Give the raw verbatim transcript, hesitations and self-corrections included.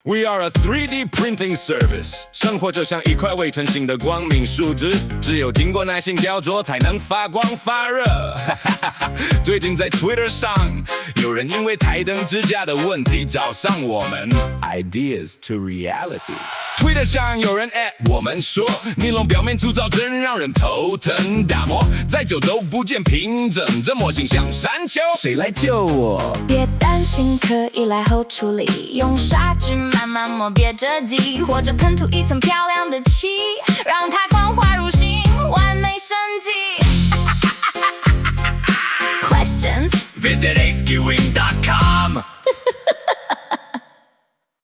We are a three D printing service， 生活就像一块未成型的光明树脂，只有经过耐心雕琢才能发光发热。最近在 Twitter 上，有人因为台灯支架的问题找上我们 ，Ideas to reality。Twitter 上有人 at 我们说，尼龙表面粗糙真让人头疼，打磨再久都不见平整，这模型像山丘，谁来救我？ 别担心，可以来后处理，用砂纸慢慢磨，别折戟，或者喷涂一层漂亮的漆，让它光滑如新，完美升级。Questions? Visit a skewing dot com